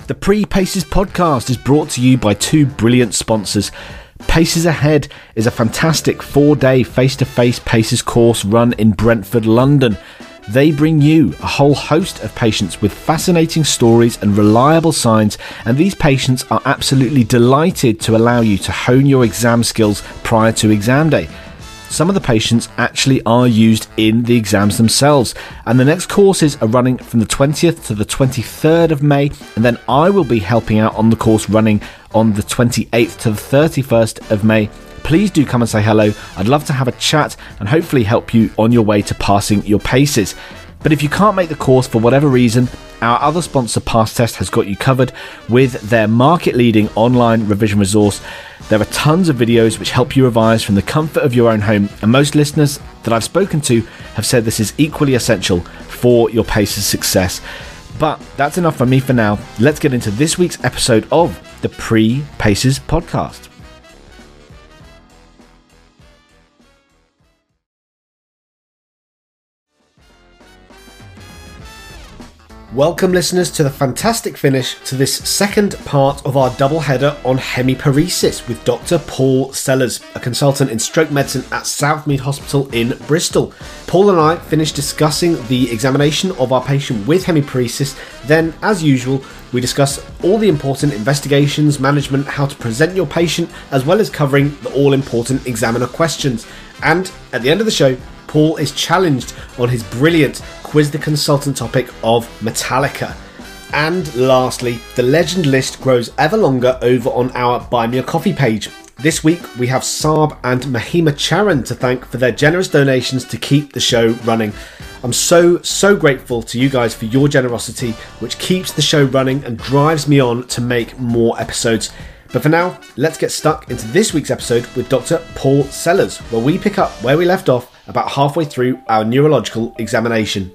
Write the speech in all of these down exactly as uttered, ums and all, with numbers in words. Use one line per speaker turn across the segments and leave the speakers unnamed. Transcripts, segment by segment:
The Pre-Paces podcast is brought to you by two brilliant sponsors. Paces Ahead is a fantastic four-day face-to-face Paces course run in Brentford, London. They bring you a whole host of patients with fascinating stories and reliable signs, and these patients are absolutely delighted to allow you to hone your exam skills prior to exam day. Some of the patients actually are used in the exams themselves, and the next courses are running from the twentieth to the twenty-third of May, and then I will be helping out on the course running on the twenty-eighth to the thirty-first of May. Please do come and say hello. I'd love to have a chat and hopefully help you on your way to passing your paces. But if you can't make the course for whatever reason, our other sponsor, Pass Test, has got you covered with their market-leading online revision resource. There are tons of videos which help you revise from the comfort of your own home, and most listeners that I've spoken to have said this is equally essential for your Paces success. But that's enough from me for now. Let's get into this week's episode of the Pre-Paces podcast. Welcome, listeners, to the fantastic finish to this second part of our double header on hemiparesis with Doctor Paul Sellers, a consultant in stroke medicine at Southmead Hospital in Bristol. Paul and I finished discussing the examination of our patient with hemiparesis. Then, as usual, we discuss all the important investigations, management, how to present your patient, as well as covering the all-important examiner questions. And at the end of the show, Paul is challenged on his brilliant Quiz the Consultant topic of Metallica. And lastly, the legend list grows ever longer over on our Buy Me a Coffee page. This week we have Saab and Mahima Charan to thank for their generous donations to keep the show running. I'm so, so grateful to you guys for your generosity, which keeps the show running and drives me on to make more episodes. But for now, let's get stuck into this week's episode with Doctor Paul Sellers, where we pick up where we left off about halfway through our neurological examination.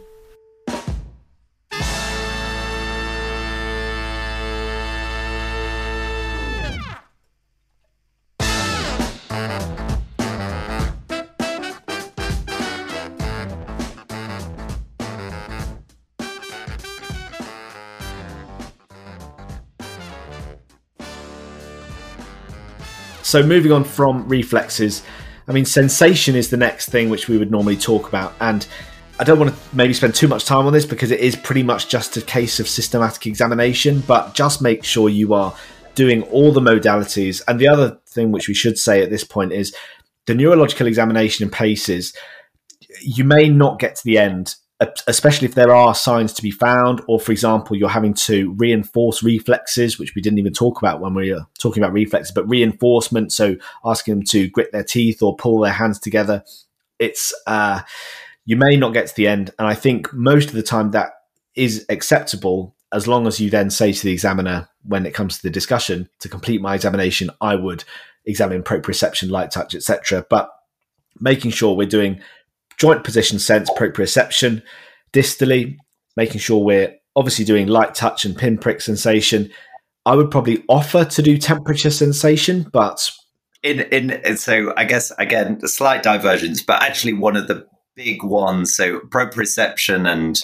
So moving on from reflexes, I mean, sensation is the next thing which we would normally talk about. And I don't want to maybe spend too much time on this because it is pretty much just a case of systematic examination, but just make sure you are doing all the modalities. And the other thing which we should say at this point is the neurological examination in PACES, you may not get to the end, especially if there are signs to be found, or for example, you're having to reinforce reflexes, which we didn't even talk about when we were talking about reflexes, but reinforcement, so asking them to grit their teeth or pull their hands together. It's uh, you may not get to the end, and I think most of the time that is acceptable as long as you then say to the examiner when it comes to the discussion, to complete my examination, I would examine proprioception, light touch, et cetera. But making sure we're doing joint position sense, proprioception, distally, making sure we're obviously doing light touch and pinprick sensation. I would probably offer to do temperature sensation, but
in in so I guess again a slight divergence, but actually one of the big ones. So proprioception and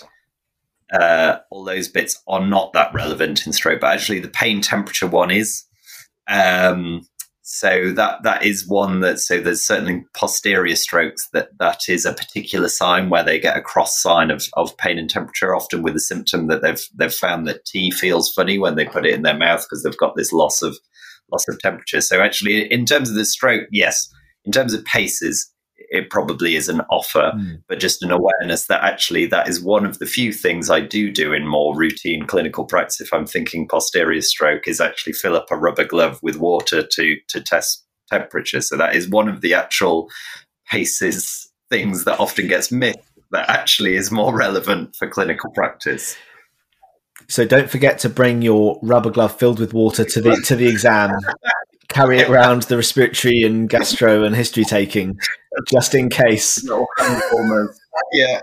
uh, all those bits are not that relevant in stroke, but actually the pain temperature one is. Um, So that that is one that, so there's certainly posterior strokes that that is a particular sign where they get a cross sign of, of pain and temperature, often with a symptom that they've they've found that tea feels funny when they put it in their mouth because they've got this loss of loss of temperature. So actually, in terms of the stroke, yes. In terms of PACES, it probably is an offer, mm. but just an awareness that actually that is one of the few things I do do in more routine clinical practice. If I'm thinking posterior stroke, is actually fill up a rubber glove with water to to test temperature. So that is one of the actual PACES things that often gets missed, that actually is more relevant for clinical practice.
So don't forget to bring your rubber glove filled with water to the to the exam. Carry it around the respiratory and gastro and history taking, just in case.
Yeah.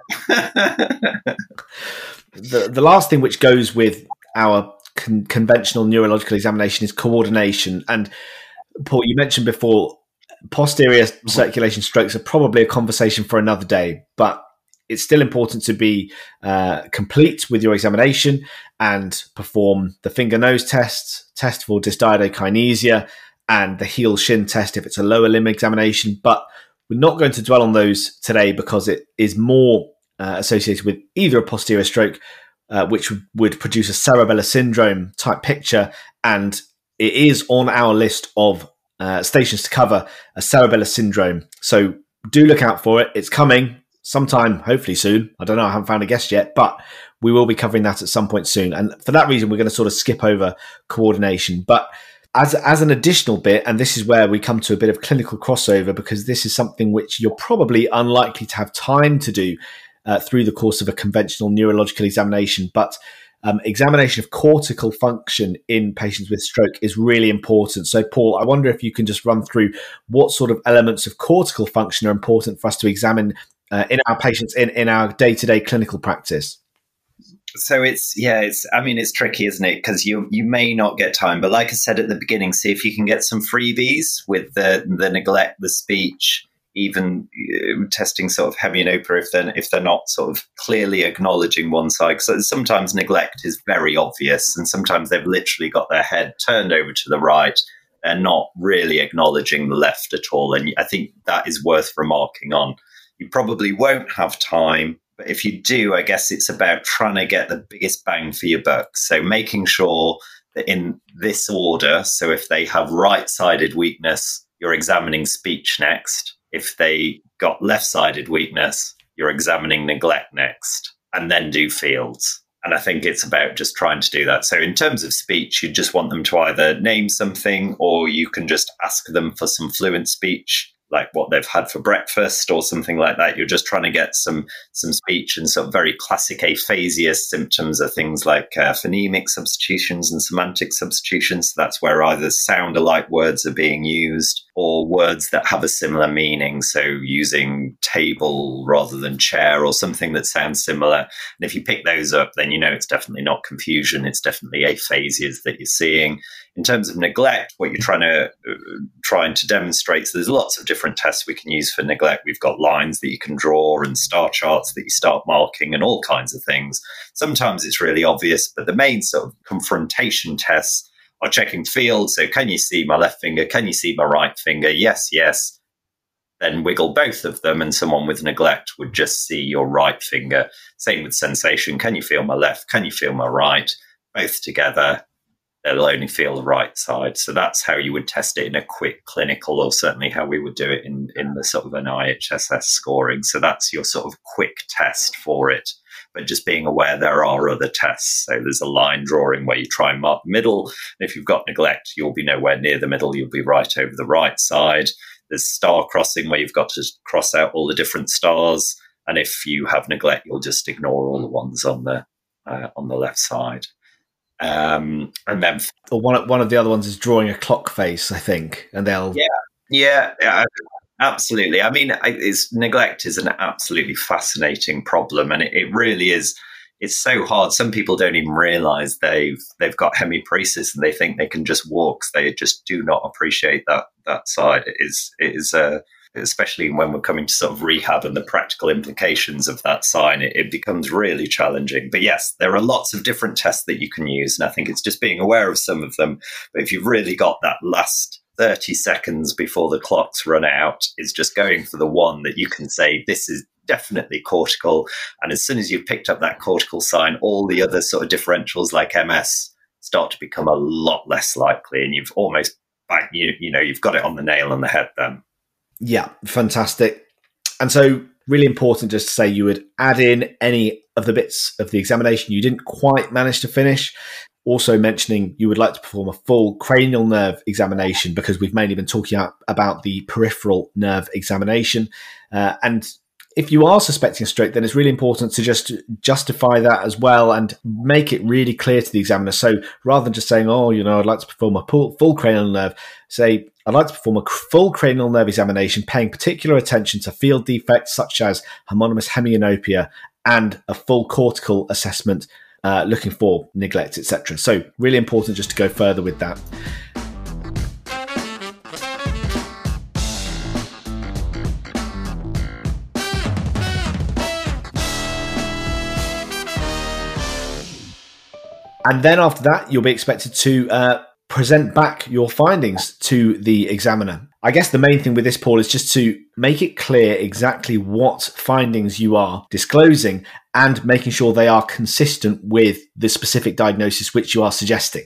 the the last thing which goes with our con- conventional neurological examination is coordination. And Paul, you mentioned before, posterior circulation strokes are probably a conversation for another day, but it's still important to be uh, complete with your examination and perform the finger-nose test, test for dysdiadokinesia, and the heel-shin test if it's a lower limb examination. But we're not going to dwell on those today because it is more uh, associated with either a posterior stroke, uh, which w- would produce a cerebellar syndrome type picture, and it is on our list of uh, stations to cover, a cerebellar syndrome. So do look out for it. It's coming sometime, hopefully soon. I don't know. I haven't found a guest yet, but we will be covering that at some point soon. And for that reason, we're going to sort of skip over coordination. But as, as an additional bit, and this is where we come to a bit of clinical crossover, because this is something which you're probably unlikely to have time to do uh, through the course of a conventional neurological examination. But Um, examination of cortical function in patients with stroke is really important. So, Paul, I wonder if you can just run through what sort of elements of cortical function are important for us to examine uh, in our patients in, in our day-to-day clinical practice.
So it's, yeah, it's, I mean, it's tricky, isn't it? Because you you may not get time. But like I said at the beginning, see if you can get some freebies with the, the neglect, the speech, even uh, testing sort of hemianopia if they're, if they're not sort of clearly acknowledging one side. So sometimes neglect is very obvious, and sometimes they've literally got their head turned over to the right. They're not really acknowledging the left at all. And I think that is worth remarking on. You probably won't have time, but if you do, I guess it's about trying to get the biggest bang for your buck. So making sure that in this order, so if they have right-sided weakness, you're examining speech next. If they got left-sided weakness, you're examining neglect next, and then do fields. And I think it's about just trying to do that. So in terms of speech, you just want them to either name something, or you can just ask them for some fluent speech, like what they've had for breakfast or something like that. You're just trying to get some some speech, and sort of very classic aphasia symptoms are things like uh, phonemic substitutions and semantic substitutions. So that's where either sound-alike words are being used or words that have a similar meaning. So using table rather than chair, or something that sounds similar. And if you pick those up, then you know it's definitely not confusion. It's definitely aphasias that you're seeing. In terms of neglect, what you're trying to uh, trying to demonstrate, so there's lots of different tests we can use for neglect. We've got lines that you can draw and star charts that you start marking and all kinds of things. Sometimes it's really obvious, but the main sort of confrontation tests are checking fields. So can you see my left finger? Can you see my right finger? Yes, yes. Then wiggle both of them, and someone with neglect would just see your right finger. Same with sensation. Can you feel my left? Can you feel my right? Both together, they'll only feel the right side. So that's how you would test it in a quick clinical, or certainly how we would do it in, in the sort of an I H S S scoring. So that's your sort of quick test for it. But just being aware there are other tests. So there's a line drawing where you try and mark the middle. And if you've got neglect, you'll be nowhere near the middle. You'll be right over the right side. There's star crossing where you've got to cross out all the different stars. And if you have neglect, you'll just ignore all the ones on the uh, on the left side. Um, and then
or one one of the other ones is drawing a clock face, I think, and they'll
yeah yeah. yeah. Absolutely. I mean, it's, neglect is an absolutely fascinating problem, and it, it really is. It's so hard. Some people don't even realize they've they've got hemiparesis, and they think they can just walk. They just do not appreciate that that side. It is it is uh, especially when we're coming to sort of rehab and the practical implications of that sign. It, it becomes really challenging. But yes, there are lots of different tests that you can use, and I think it's just being aware of some of them. But if you've really got that last thirty seconds before the clocks run out, is just going for the one that you can say, this is definitely cortical. And as soon as you've picked up that cortical sign, all the other sort of differentials like M S start to become a lot less likely. And you've almost, you, you know, you've got it on the nail on the head then.
Yeah, fantastic. And so really important just to say you would add in any of the bits of the examination you didn't quite manage to finish. Also mentioning you would like to perform a full cranial nerve examination, because we've mainly been talking about the peripheral nerve examination. Uh, and if you are suspecting a stroke, then it's really important to just justify that as well and make it really clear to the examiner. So rather than just saying, oh, you know, I'd like to perform a full cranial nerve, say, I'd like to perform a full cranial nerve examination, paying particular attention to field defects such as homonymous hemianopia and a full cortical assessment, uh, looking for neglect, et cetera. So really important just to go further with that. And then after that, you'll be expected to uh, present back your findings to the examiner. I guess the main thing with this, Paul, is just to make it clear exactly what findings you are disclosing and making sure they are consistent with the specific diagnosis which you are suggesting.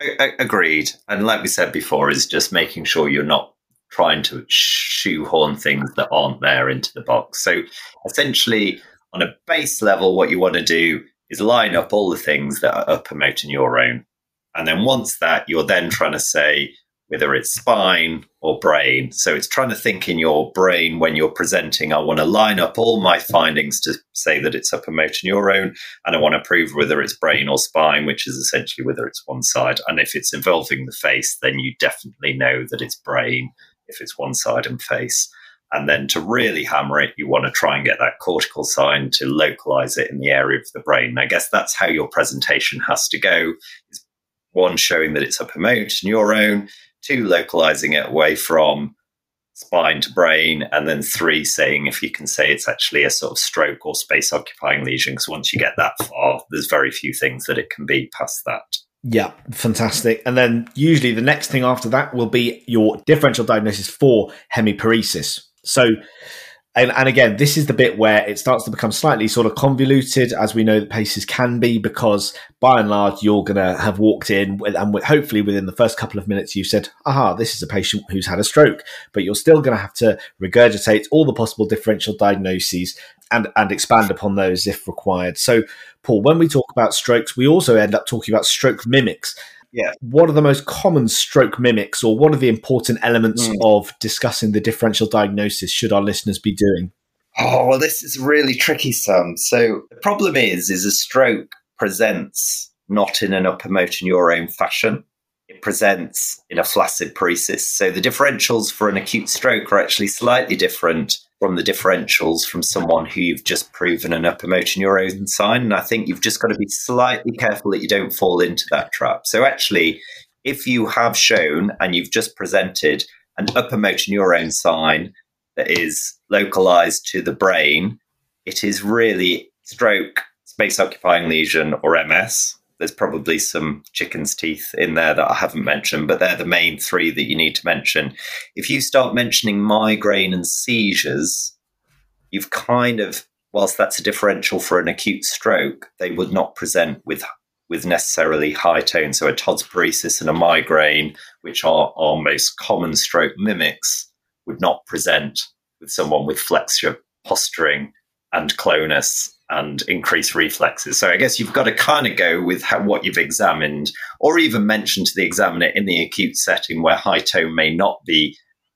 Agreed. And like we said before, is just making sure you're not trying to shoehorn things that aren't there into the box. So essentially, on a base level, what you want to do is line up all the things that are upper-motor neurone. And then once that, you're then trying to say whether it's spine or brain. So it's trying to think in your brain when you're presenting, I want to line up all my findings to say that it's upper-motor neurone, and I want to prove whether it's brain or spine, which is essentially whether it's one side. And if it's involving the face, then you definitely know that it's brain if it's one side and face. And then to really hammer it, you want to try and get that cortical sign to localize it in the area of the brain. I guess that's how your presentation has to go. Is one, showing that it's upper-motor neurone, two, localizing it away from spine to brain, and then three, saying if you can say it's actually a sort of stroke or space-occupying lesion, because once you get that far, there's very few things that it can be past that.
Yeah, fantastic. And then usually the next thing after that will be your differential diagnosis for hemiparesis. So, and, and again, this is the bit where it starts to become slightly sort of convoluted, as we know that PACEs can be, because by and large, you're going to have walked in with, and with, hopefully within the first couple of minutes, you've said, aha, this is a patient who's had a stroke, but you're still going to have to regurgitate all the possible differential diagnoses and, and expand upon those if required. So, Paul, when we talk about strokes, we also end up talking about stroke mimics.
Yeah.
What are the most common stroke mimics, or what are the important elements mm. of discussing the differential diagnosis should our listeners be doing?
Oh, well, this is really tricky, Sam. So the problem is, is a stroke presents not in an upper motor neurone fashion. It presents in a flaccid paresis. So the differentials for an acute stroke are actually slightly different from the differentials from someone who you've just proven an upper motor neurone sign. And I think you've just got to be slightly careful that you don't fall into that trap. So actually, if you have shown and you've just presented an upper motor neurone sign that is localized to the brain, it is really stroke, space-occupying lesion, or M S. There's probably some chicken's teeth in there that I haven't mentioned, but they're the main three that you need to mention. If you start mentioning migraine and seizures, you've kind of, whilst that's a differential for an acute stroke, they would not present with with necessarily high tone. So a Todd's paresis and a migraine, which are our most common stroke mimics, would not present with someone with flexure posturing and clonus and increased reflexes. So I guess you've got to kind of go with how, what you've examined, or even mention to the examiner in the acute setting where high tone may not be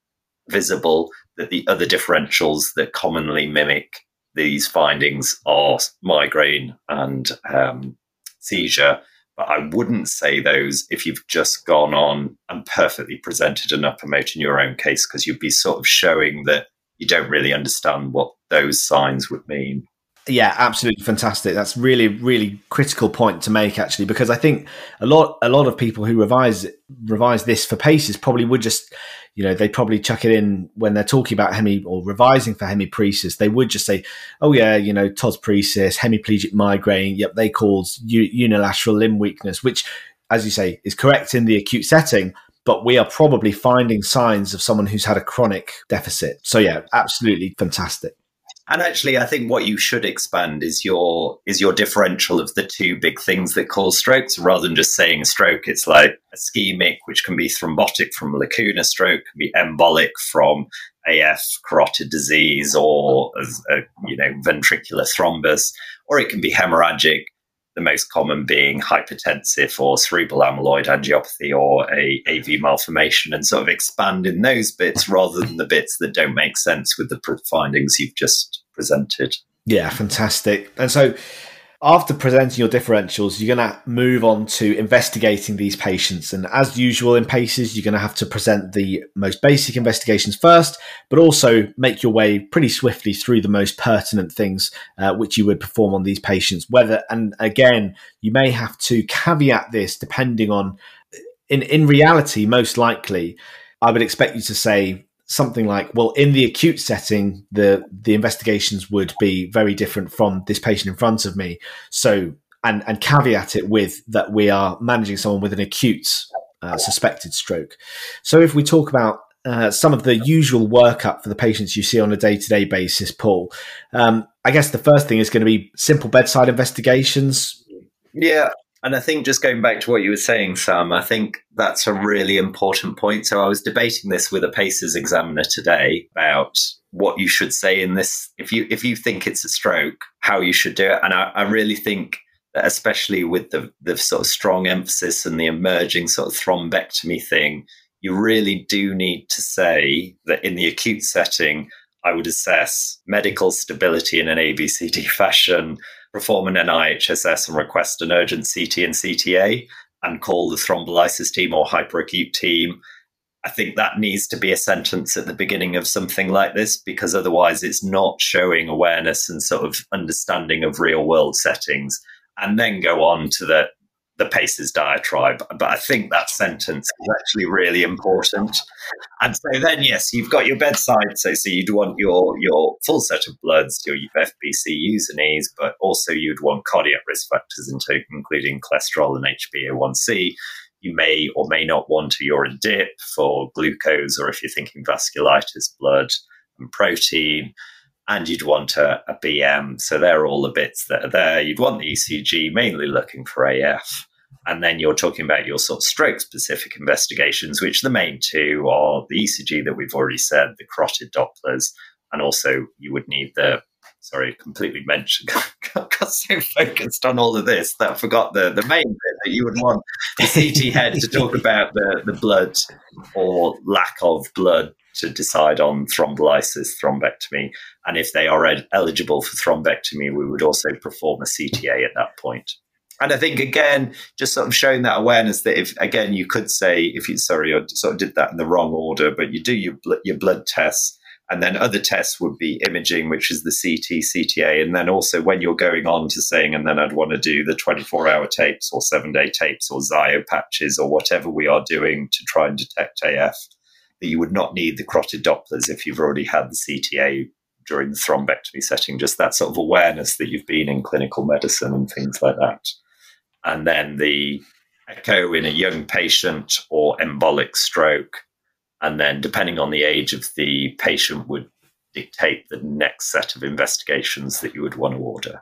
visible, that the other differentials that commonly mimic these findings are migraine and um, seizure. But I wouldn't say those if you've just gone on and perfectly presented an upper motor neurone case, because you'd be sort of showing that you don't really understand what those signs would mean.
Yeah, absolutely fantastic. That's really, really critical point to make, actually, because I think a lot, a lot of people who revise revise this for PACEs probably would just, you know, they probably chuck it in when they're talking about hemi or revising for hemiparesis. They would just say, oh yeah, you know, Todd's paresis, hemiplegic migraine. Yep, they cause u- unilateral limb weakness, which, as you say, is correct in the acute setting. But we are probably finding signs of someone who's had a chronic deficit. So yeah, absolutely fantastic.
And actually, I think what you should expand is your is your differential of the two big things that cause strokes, rather than just saying a stroke. It's like ischemic, which can be thrombotic from lacuna stroke, can be embolic from A F, carotid disease, or a, you know ventricular thrombus, or it can be hemorrhagic. The most common being hypertensive or cerebral amyloid angiopathy or a A V malformation, and sort of expand in those bits rather than the bits that don't make sense with the findings you've just presented.
Yeah, fantastic. And so after presenting your differentials, you're going to move on to investigating these patients. And as usual in PACEs, you're going to have to present the most basic investigations first, but also make your way pretty swiftly through the most pertinent things uh, which you would perform on these patients. Whether, and again, you may have to caveat this depending on, in, in reality, most likely, I would expect you to say something like, well, in the acute setting, the the investigations would be very different from this patient in front of me. So and, and caveat it with that we are managing someone with an acute uh, suspected stroke. So if we talk about uh, some of the usual workup for the patients you see on a day-to-day basis, Paul, um, I guess the first thing is going to be simple bedside investigations.
Yeah. And I think just going back to what you were saying, Sam, I think that's a really important point. So I was debating this with a PACES examiner today about what you should say in this. If you if you think it's a stroke, how you should do it. And I, I really think that especially with the, the sort of strong emphasis and the emerging sort of thrombectomy thing, you really do need to say that in the acute setting, I would assess medical stability in an A B C D fashion, perform an N I H S S and request an urgent C T and C T A and call the thrombolysis team or hyperacute team. I think that needs to be a sentence at the beginning of something like this, because otherwise it's not showing awareness and sort of understanding of real world settings, and then go on to the, the PACES diatribe. But I think that sentence is actually really important. And so then, yes, you've got your bedside. So, so you'd want your, your full set of bloods, your F B C Us and E's, but also you'd want cardiac risk factors, including cholesterol and H b A one C. You may or may not want a urine dip for glucose, or if you're thinking vasculitis, blood and protein. And you'd want a, a B M. So they're all the bits that are there. You'd want the E C G, mainly looking for A F. And then you're talking about your sort of stroke-specific investigations, which the main two are the E C G that we've already said, the carotid Dopplers, and also you would need the, sorry, completely mentioned, got so focused on all of this that I forgot the, the main bit that you would want the C T head to talk about the, the blood or lack of blood to decide on thrombolysis, thrombectomy. And if they are ed- eligible for thrombectomy, we would also perform a C T A at that point. And I think, again, just sort of showing that awareness that if, again, you could say, if you, sorry, I sort of did that in the wrong order, but you do your, bl- your blood tests, and then other tests would be imaging, which is the C T, C T A. And then also when you're going on to saying, and then I'd want to do the twenty-four hour tapes or seven day tapes or Zio patches or whatever we are doing to try and detect A F, that you would not need the carotid Dopplers if you've already had the C T A during the thrombectomy setting, just that sort of awareness that you've been in clinical medicine and things like that. And then the echo in a young patient or embolic stroke. And then depending on the age of the patient would dictate the next set of investigations that you would want to order.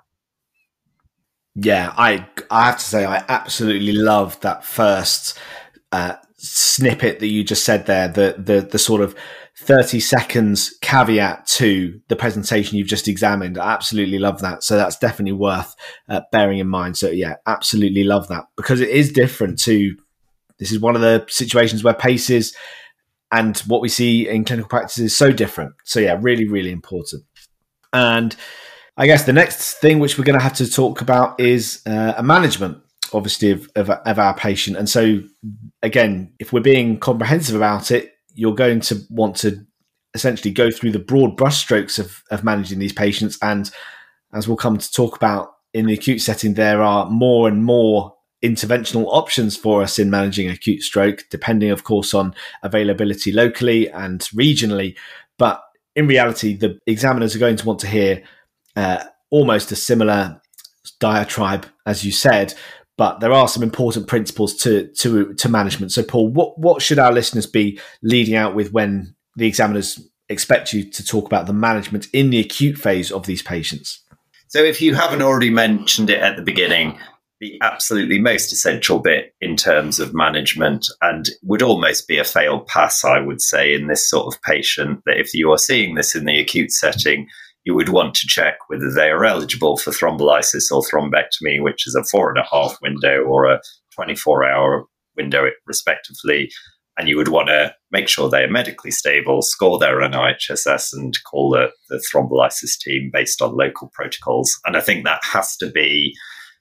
Yeah, I I have to say I absolutely love that first uh, snippet that you just said there, the the the sort of thirty seconds caveat to the presentation you've just examined. I absolutely love that. So that's definitely worth uh, bearing in mind. So yeah, absolutely love that, because it is different to, this is one of the situations where PACES and what we see in clinical practice is so different. So yeah, really, really important. And I guess the next thing which we're going to have to talk about is uh, a management, obviously, of, of, of our patient. And so again, if we're being comprehensive about it, you're going to want to essentially go through the broad brushstrokes of, of managing these patients. And as we'll come to talk about in the acute setting, there are more and more interventional options for us in managing acute stroke, depending, of course, on availability locally and regionally. But in reality, the examiners are going to want to hear uh, almost a similar diatribe, as you said, but there are some important principles to to to management. So, Paul, what, what should our listeners be leading out with when the examiners expect you to talk about the management in the acute phase of these patients?
So if you haven't already mentioned it at the beginning, the absolutely most essential bit in terms of management, and would almost be a failed pass, I would say, in this sort of patient, that if you are seeing this in the acute setting, you would want to check whether they are eligible for thrombolysis or thrombectomy, which is a four and a half window or a twenty-four hour window, respectively. And you would want to make sure they are medically stable, score their N I H S S, and call the, the thrombolysis team based on local protocols. And I think that has to be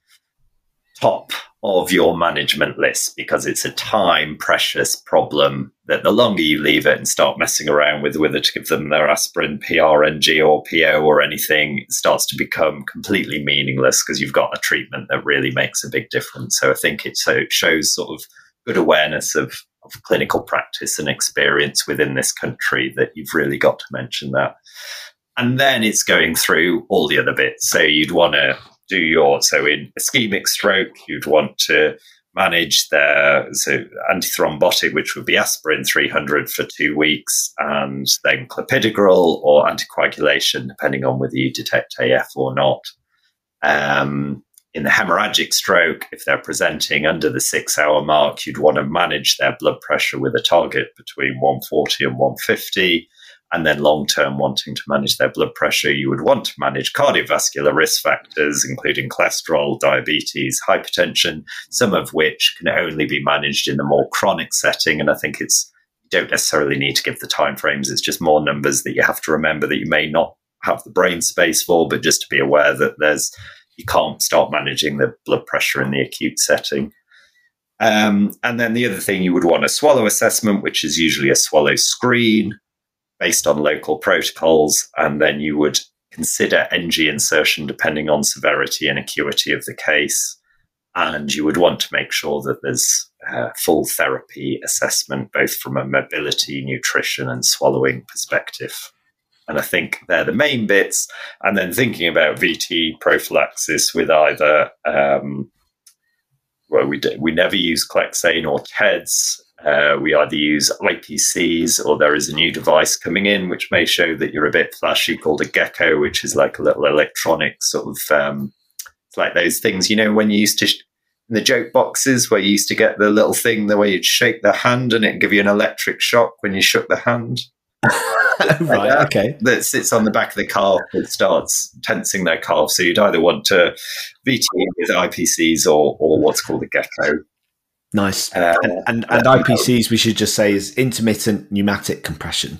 top of your management list, because it's a time precious problem that the longer you leave it and start messing around with whether to give them their aspirin, P R N G or P O or anything, it starts to become completely meaningless because you've got a treatment that really makes a big difference. So I think it, so it shows sort of good awareness of, of clinical practice and experience within this country that you've really got to mention that. And then it's going through all the other bits. So you'd want to do your, so in ischemic stroke, you'd want to manage their so antithrombotic, which would be aspirin three hundred for two weeks, and then clopidogrel or anticoagulation, depending on whether you detect A F or not. Um, in the hemorrhagic stroke, if they're presenting under the six-hour mark, you'd want to manage their blood pressure with a target between one forty and one fifty. And then long-term, wanting to manage their blood pressure, you would want to manage cardiovascular risk factors, including cholesterol, diabetes, hypertension, some of which can only be managed in the more chronic setting. And I think it's you don't necessarily need to give the timeframes. It's just more numbers that you have to remember that you may not have the brain space for, but just to be aware that there's you can't start managing the blood pressure in the acute setting. Um, and then the other thing, you would want a swallow assessment, which is usually a swallow screen based on local protocols, and then you would consider N G insertion depending on severity and acuity of the case. And you would want to make sure that there's uh, full therapy assessment, both from a mobility, nutrition, and swallowing perspective. And I think they're the main bits. And then thinking about V T prophylaxis with either, um, well, we, do, we never use Clexane or T E D S. Uh, we either use I P Cs, or there is a new device coming in which may show that you're a bit flashy, called a gecko, which is like a little electronic sort of, um, it's like those things, you know, when you used to, sh- in the joke boxes where you used to get the little thing the way you'd shake the hand and it'd give you an electric shock when you shook the hand.
Right,
that,
okay.
That sits on the back of the calf that starts tensing their calf. So you'd either want to V T with I P Cs or, or what's called a gecko.
Nice.
Uh,
and and, and I P Cs, we should just say, is intermittent pneumatic compression.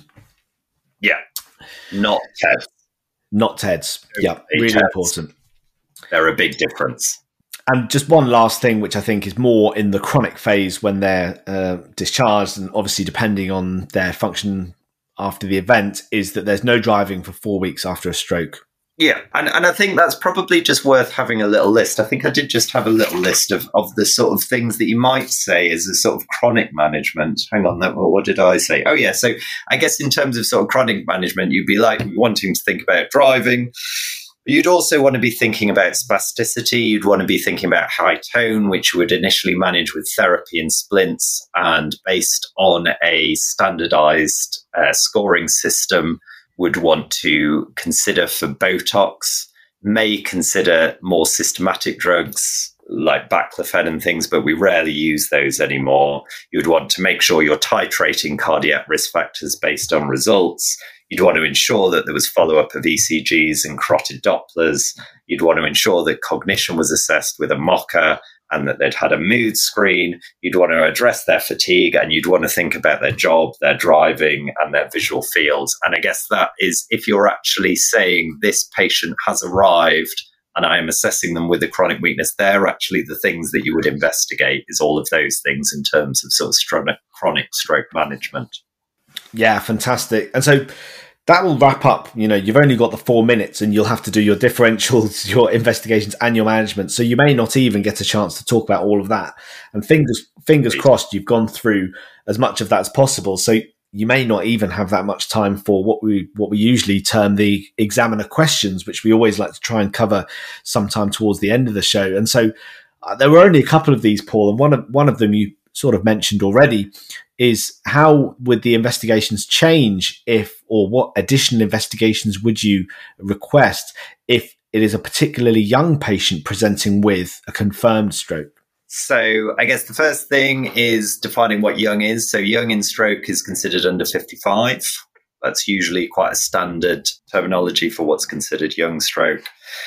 Yeah. Not T E D S.
Not T E D S. Yeah, really
T E D S.
important.
They're a big difference.
And just one last thing, which I think is more in the chronic phase when they're uh, discharged, and obviously depending on their function after the event, is that there's no driving for four weeks after a stroke.
Yeah, and, and I think that's probably just worth having a little list. I think I did just have a little list of, of the sort of things that you might say as a sort of chronic management. Hang on, that, what did I say? Oh, yeah, so I guess in terms of sort of chronic management, you'd be like wanting to think about driving. You'd also want to be thinking about spasticity. You'd want to be thinking about high tone, which you would initially manage with therapy and splints, and based on a standardized uh, scoring system, would want to consider for Botox, may consider more systematic drugs like baclofen and things, but we rarely use those anymore. You'd want to make sure you're titrating cardiac risk factors based on results. You'd want to ensure that there was follow-up of E C Gs and carotid Dopplers. You'd want to ensure that cognition was assessed with a M O C A and that they'd had a mood screen. You'd want to address their fatigue, and you'd want to think about their job, their driving, and their visual fields. And I guess that is, if you're actually saying this patient has arrived and I am assessing them with a chronic weakness, they're actually the things that you would investigate, is all of those things in terms of sort of stro- chronic stroke management.
Yeah, fantastic. And so that will wrap up. You know, you've only got the four minutes and you'll have to do your differentials, your investigations, and your management. So you may not even get a chance to talk about all of that. And fingers fingers crossed, you've gone through as much of that as possible. So you may not even have that much time for what we what we usually term the examiner questions, which we always like to try and cover sometime towards the end of the show. And so uh, there were only a couple of these, Paul, and one of one of them you sort of mentioned already, is how would the investigations change if, or what additional investigations would you request if it is a particularly young patient presenting with a confirmed stroke?
So I guess the first thing is defining what young is. So young in stroke is considered under fifty-five. That's usually quite a standard terminology for what's considered young stroke.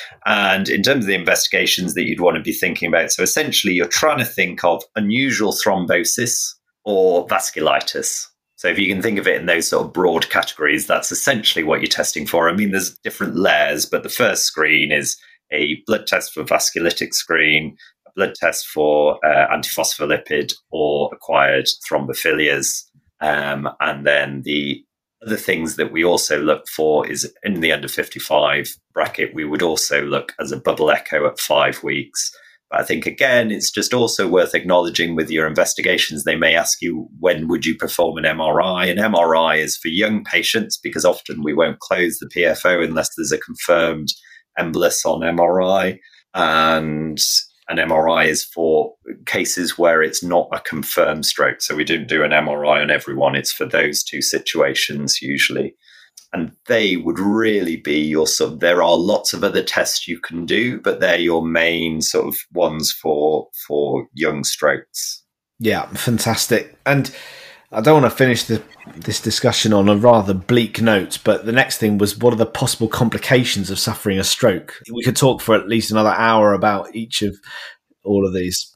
And in terms of the investigations that you'd want to be thinking about, so essentially you're trying to think of unusual thrombosis or vasculitis. So if you can think of it in those sort of broad categories, that's essentially what you're testing for. I mean, there's different layers, but the first screen is a blood test for vasculitic screen, a blood test for uh, antiphospholipid or acquired thrombophilias. Um, and then the other things that we also look for is in the under fifty-five bracket, we would also look as a bubble echo at five weeks. But I think, again, it's just also worth acknowledging with your investigations, they may ask you, when would you perform an M R I? An M R I is for young patients because often we won't close the P F O unless there's a confirmed embolus on M R I. and an M R I is for cases where it's not a confirmed stroke. So we don't do an M R I on everyone. It's for those two situations usually. And they would really be your sort of, there are lots of other tests you can do, but they're your main sort of ones for, for young strokes.
Yeah, fantastic. And I don't want to finish the, this discussion on a rather bleak note, but the next thing was, what are the possible complications of suffering a stroke? We could talk for at least another hour about each of all of these.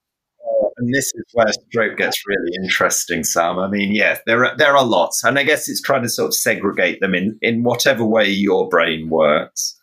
And this is where stroke gets really interesting, Sam. I mean, yeah, there are there are lots, and I guess it's trying to sort of segregate them in, in whatever way your brain works.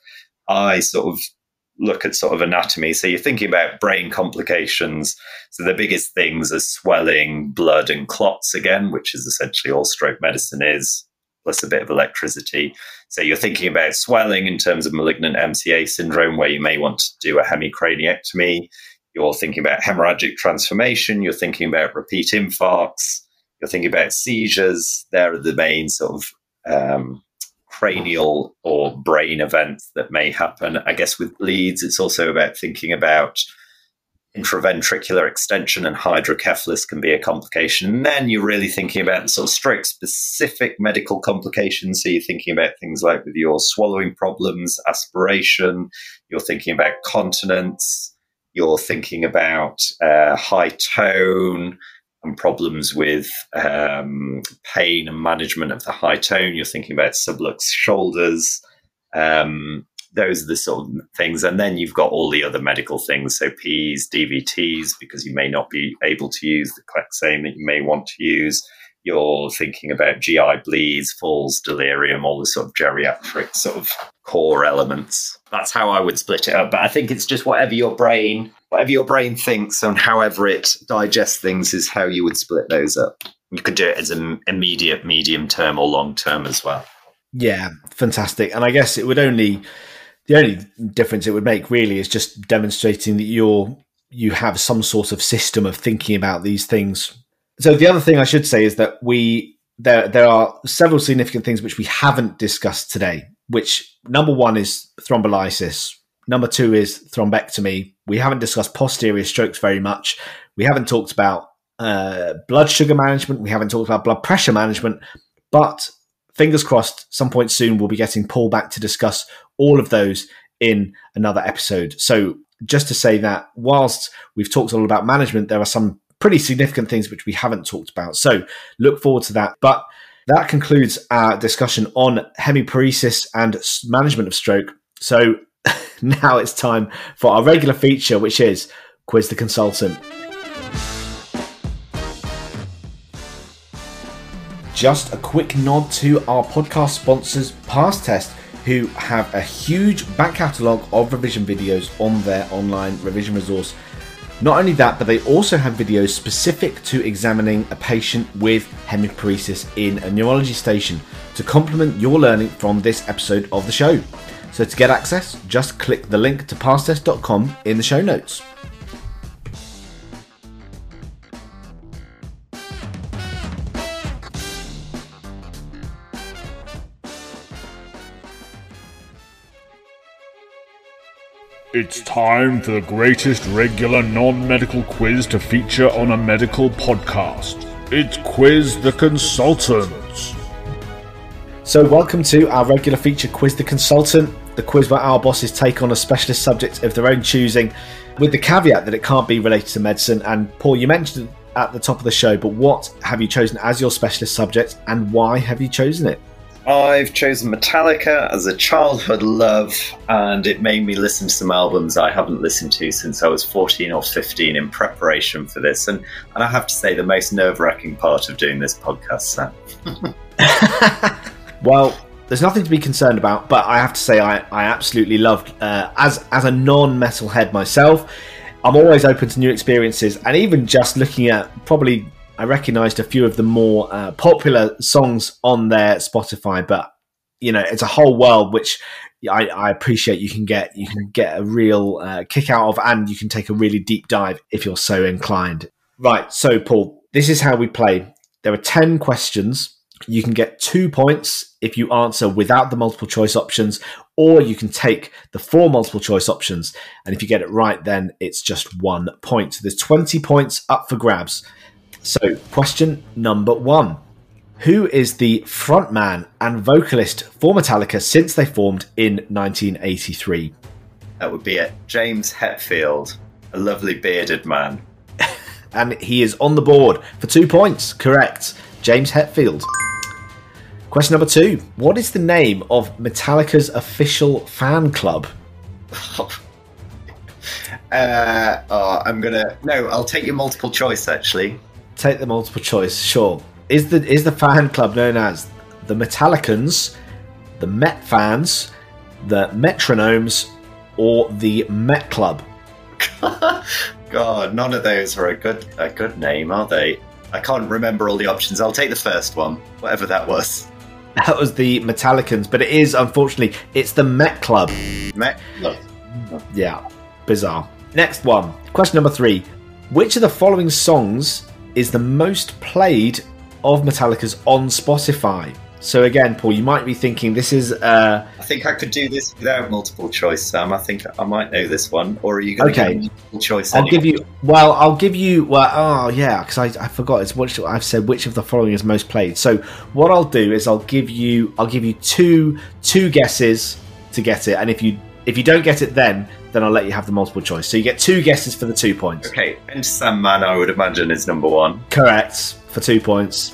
I sort of look at sort of anatomy. So you're thinking about brain complications. So the biggest things are swelling, blood, and clots again, which is essentially all stroke medicine is, plus a bit of electricity. So you're thinking about swelling in terms of malignant M C A syndrome, where you may want to do a hemicraniectomy. You're thinking about hemorrhagic transformation. You're thinking about repeat infarcts. You're thinking about seizures. They're the main sort of um, cranial or brain events that may happen. I guess with bleeds, it's also about thinking about intraventricular extension, and hydrocephalus can be a complication. And then you're really thinking about sort of stroke-specific medical complications. So you're thinking about things like with your swallowing problems, aspiration. You're thinking about continence. You're thinking about uh, high tone and problems with um, pain and management of the high tone. You're thinking about sublux shoulders. Um, those are the sort of things. And then you've got all the other medical things. So P's, D V T's, because you may not be able to use the Clexane that you may want to use. You're thinking about G I bleeds, falls, delirium, all the sort of geriatric sort of core elements. That's how I would split it up. But I think it's just whatever your brain, whatever your brain thinks and however it digests things is how you would split those up. You could do it as an immediate, medium term or long term as well.
Yeah, fantastic. And I guess it would only, the only difference it would make really is just demonstrating that you're, you have some sort of system of thinking about these things. So the other thing I should say is that we there there are several significant things which we haven't discussed today, which number one is thrombolysis. Number two is thrombectomy. We haven't discussed posterior strokes very much. We haven't talked about uh, blood sugar management. We haven't talked about blood pressure management. But fingers crossed, some point soon we'll be getting Paul back to discuss all of those in another episode. So just to say that whilst we've talked a lot about management, there are some pretty significant things which we haven't talked about. So look forward to that. But that concludes our discussion on hemiparesis and management of stroke. So now it's time for our regular feature, which is Quiz the Consultant. Just a quick nod to our podcast sponsors, PassTest, who have a huge back catalogue of revision videos on their online revision resource. Not only that, but they also have videos specific to examining a patient with hemiparesis in a neurology station to complement your learning from this episode of the show. So to get access, just click the link to pass test dot com in the show notes.
It's time for the greatest regular non-medical quiz to feature on a medical podcast. It's Quiz the Consultant.
So welcome to our regular feature, Quiz the Consultant, the quiz where our bosses take on a specialist subject of their own choosing, with the caveat that it can't be related to medicine. And Paul, you mentioned it at the top of the show, but what have you chosen as your specialist subject and why have you chosen it?
I've chosen Metallica as a childhood love, and it made me listen to some albums I haven't listened to since I was fourteen or fifteen in preparation for this. And, and I have to say, the most nerve-wracking part of doing this podcast, Sam.
Well, there's nothing to be concerned about, but I have to say I, I absolutely loved, uh, as, as a non-metalhead myself, I'm always open to new experiences, and even just looking at probably... I recognised a few of the more uh, popular songs on their Spotify, but you know, it's a whole world which I, I appreciate. You can get you can get a real uh, kick out of, and you can take a really deep dive if you're so inclined. Right, so Paul, this is how we play. There are ten questions You can get two points if you answer without the multiple choice options, or you can take the four multiple choice options. And if you get it right, then it's just one point. So there's twenty points up for grabs. So question number one. Who is the frontman and vocalist for Metallica since they formed in nineteen eighty-three?
That would be it. James Hetfield, a lovely bearded man.
And he is on the board for two points. Correct. James Hetfield. Question number two. What is the name of Metallica's official fan club?
uh, oh, I'm going to... No, I'll take your multiple choice, actually.
Take the multiple choice, sure. Is the is the fan club known as the Metallicans, the Met Fans, the Metronomes, or the Met Club?
God, none of those are a good a good name, are they? I can't remember all the options. I'll take the first one, whatever that was.
That was the Metallicans, but it is, unfortunately, it's the Met Club.
Met Club.
Yeah, bizarre. Next one. Question number three. Which of the following songs is the most played of Metallica's on Spotify? So again, Paul, you might be thinking this is... Uh...
I think I could do this without multiple choice, Sam. I think I might know this one. Or are you going to
okay.
give me multiple choice?
I'll
anyway?
give you... Well, I'll give you... Well, oh, yeah, because I, I forgot. It's which I've said which of the following is most played. So what I'll do is I'll give you... I'll give you two two guesses to get it. And if you if you don't get it then, then I'll let you have the multiple choice. So you get two guesses for the two points.
Okay. And Sandman, I would imagine, is number one.
Correct. For two points.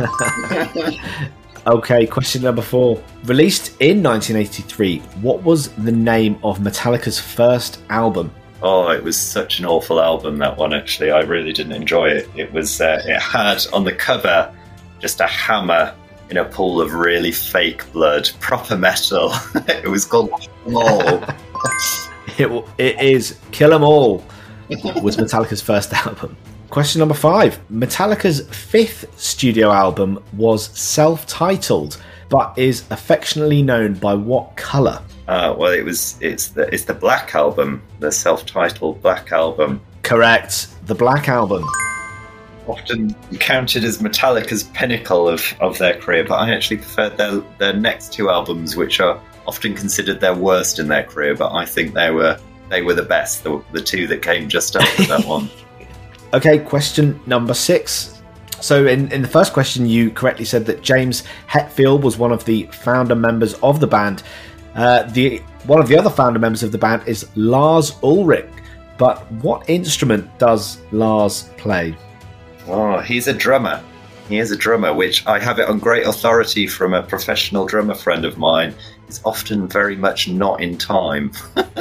Okay, question number four. Released in nineteen eighty-three, what was the name of Metallica's first album?
Oh, it was such an awful album, that one, actually. I really didn't enjoy it. It was. Uh, it had on the cover just a hammer in a pool of really fake blood. Proper metal. It was called Kill 'Em All.
it, it is Kill 'Em All was Metallica's first album. Question number five. Metallica's fifth studio album was self-titled, but is affectionately known by what colour?
Uh, well, it was. It's the it's the Black Album, the self-titled Black Album.
Correct. The Black Album.
Often counted as Metallica's pinnacle of, of their career, but I actually preferred their their next two albums, which are often considered their worst in their career. But I think they were they were the best. The, the two that came just after that one.
Okay, question number six. So in, in the first question, you correctly said that James Hetfield was one of the founder members of the band. Uh, the one of the other founder members of the band is Lars Ulrich. But what instrument does Lars play?
Oh, he's a drummer. He is a drummer, which I have it on great authority from a professional drummer friend of mine. He's often very much not in time.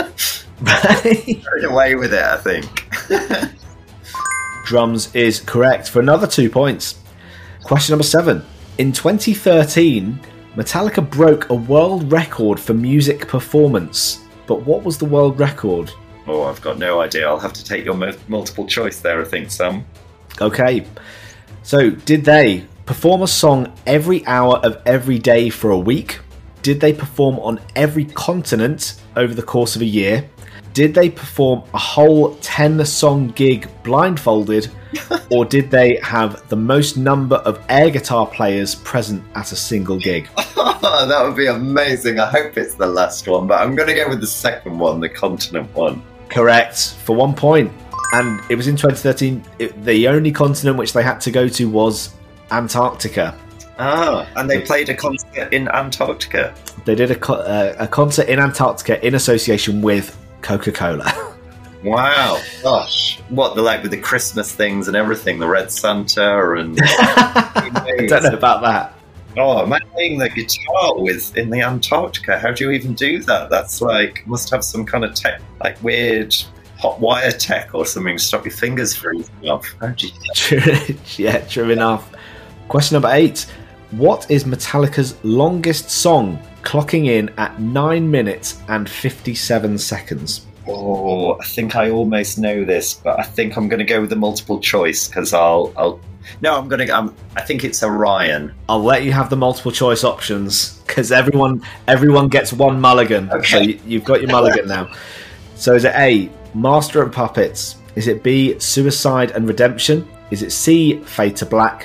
Carried away with it, I think.
Drums is correct for another two points. Question number seven. In twenty thirteen, Metallica broke a world record for music performance. But what was the world record?
Oh, I've got no idea. I'll have to take your mo- multiple choice there, I think, Sam.
Okay. So, did they perform a song every hour of every day for a week? Did they perform on every continent over the course of a year? Did they perform a whole ten-song gig blindfolded? Or did they have the most number of air guitar players present at a single gig?
Oh, that would be amazing. I hope it's the last one, but I'm going to go with the second one, the continent one.
Correct, for one point. And it was in twenty thirteen. It, the only continent which they had to go to was Antarctica.
Ah, and they played a concert in Antarctica.
They did a, co- uh, a concert in Antarctica in association with Coca-Cola.
Wow, gosh. What, the like with the Christmas things and everything, the Red Santa and... I
don't know about that.
Oh, am I playing the guitar with in the Antarctica? How do you even do that? That's like, must have some kind of tech, like weird hot wire tech or something to stop your fingers freezing off. How do you...
True, yeah, true enough. Question number eight. What is Metallica's longest song, clocking in at nine minutes and fifty-seven seconds?
Oh, I think I almost know this, but I think I'm going to go with the multiple choice because I'll, I'll. No, I'm going to. Um, I think it's Orion.
I'll let you have the multiple choice options because everyone, everyone gets one mulligan.
Okay.
So you, you've got your mulligan now. So is it A, Master of Puppets? Is it B, Suicide and Redemption? Is it C, Fade to Black?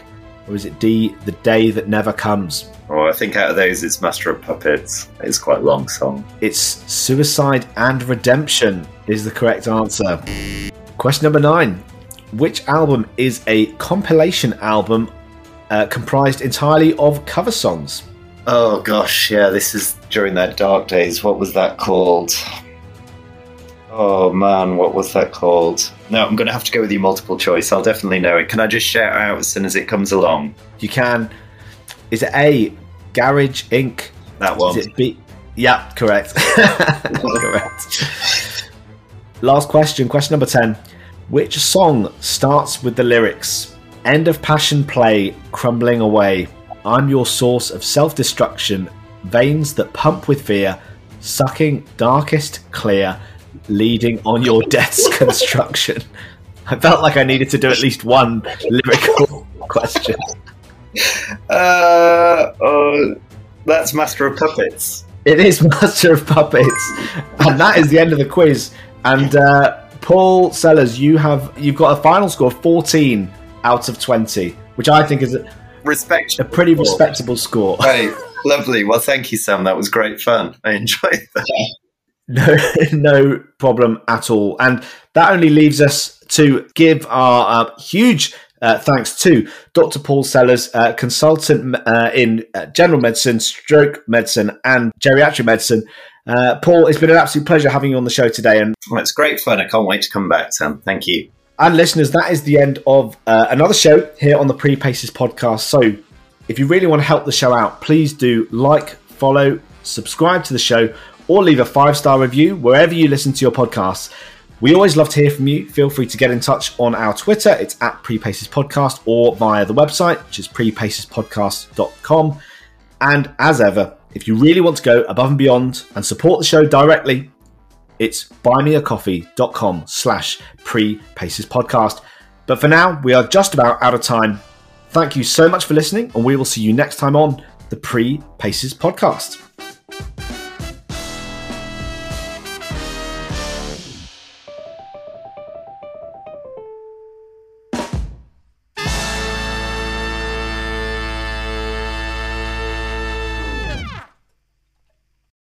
Or is it D, The Day That Never Comes?
Oh, I think out of those, it's Master of Puppets. It's quite a long song.
It's Suicide and Redemption is the correct answer. Question number nine. Which album is a compilation album uh, comprised entirely of cover songs?
Oh gosh, yeah, this is during their dark days. What was that called? Oh man, what was that called? No, I'm going to have to go with your multiple choice. I'll definitely know it. Can I just shout out as soon as it comes along?
You can. Is it A, Garage Incorporated?
That one.
Is it B? Yeah, correct. Correct. Last question, question number ten. Which song starts with the lyrics, "End of passion play, crumbling away. I'm your source of self-destruction, veins that pump with fear, sucking darkest clear, leading on your death's construction"? I felt like I needed to do at least one lyrical question.
Uh, oh, that's Master of Puppets.
It is Master of Puppets, and that is the end of the quiz. And uh, Paul Sellers, you have you've got a final score of fourteen out of twenty, which I think is a,
Respect-
a pretty respectable score.
Right, lovely. Well, thank you, Sam. That was great fun. I enjoyed that.
No, no problem at all. And that only leaves us to give our uh, huge uh, thanks to Doctor Paul Sellers, uh, consultant uh, in uh, general medicine, stroke medicine, and geriatric medicine. Uh, Paul, it's been an absolute pleasure having you on the show today. And
well, it's great fun. I can't wait to come back, Sam. Thank you.
And listeners, that is the end of uh, another show here on the Pre-Paces podcast. So if you really want to help the show out, please do like, follow, subscribe to the show, or leave a five-star review wherever you listen to your podcasts. We always love to hear from you. Feel free to get in touch on our Twitter. It's at Pre-Paces Podcast, or via the website, which is pre paces podcast dot com. And as ever, if you really want to go above and beyond and support the show directly, it's buymeacoffee.com slash pre-paces podcast. But for now, we are just about out of time. Thank you so much for listening, and we will see you next time on the Pre-Paces Podcast.